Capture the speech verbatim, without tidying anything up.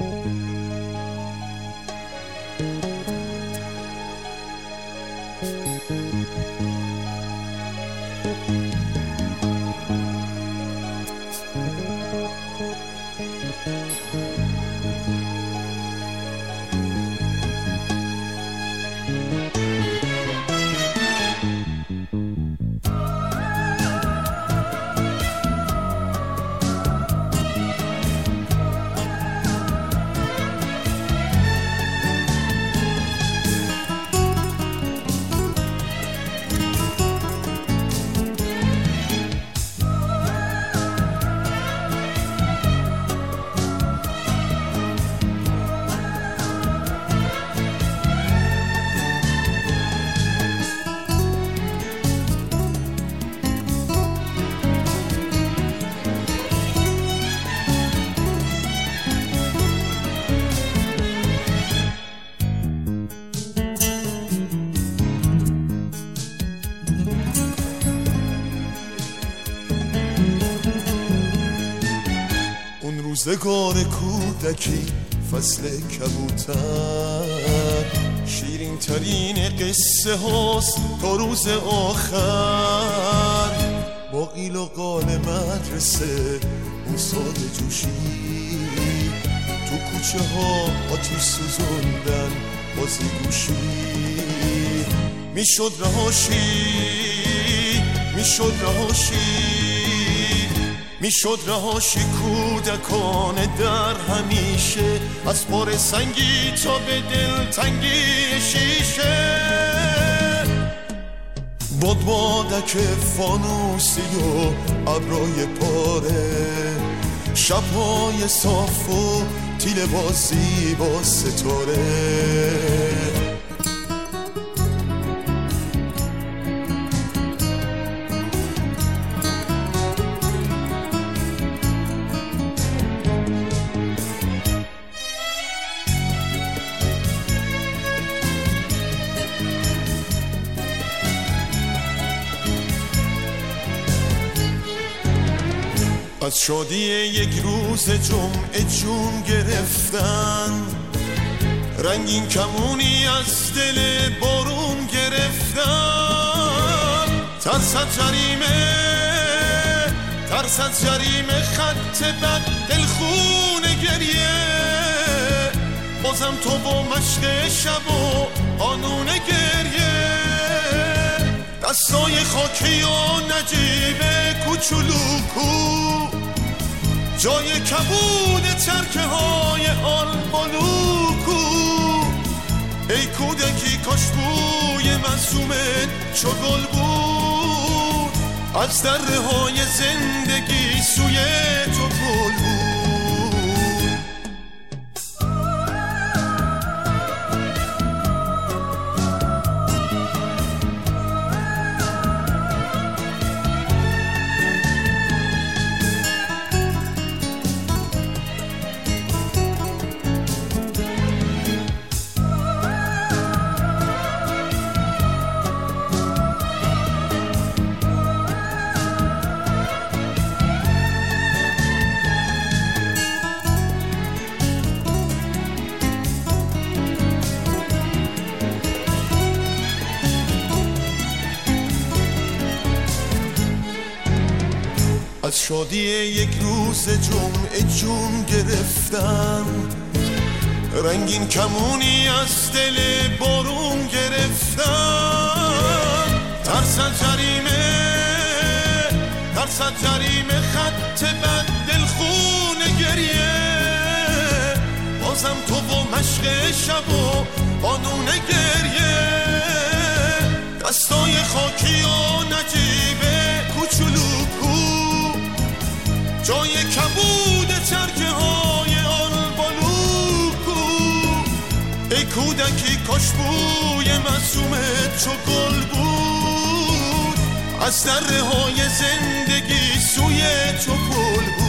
روزگار کودکی فصل کبوتر، شیرین ترین قصه هاست تا روز آخر. با قیل و قال مدرسه اون سال جوشی، تو کوچه ها آتیش سوزوندن بازی گوشی. میشد رهاشی میشد رهاشی میشد رهاشی کودکان در همیشه، از بار سنگی تا به دل تنگی شیشه. باد بادک فانوسی و ابرای پاره، شبهای صاف و تیل بازی با ستاره. از شادی یک روز جمعه جون گرفتن، رنگین کمونی از دل بارون گرفتن. ترسد جریمه ترسد جریمه خط بد دلخون گریه، بازم تو با مشق شب و قانون گریه. دستای خاکی و نجیب کوچولوکو، جای کبود چرکه های آلبالوکو. ای کودکی کاش بوی معصومت چو گل بود، از دره های زندگی سوی تو گل بود. از شادی یک روز جمعه جون گرفتن، رنگین کمونی از دل بارون گرفتن. ترسد جریمه ترسد جریمه خط بد دلخون گریه، بازم تو با مشق شب و قانون گریه. دستای خاکی و نجیب کوچولوکو، جای کبود چرکه های آلبالوکو. ای کودکی کاش بوی معصومت چو گل بود، از دره های زندگی سوی تو پل بود.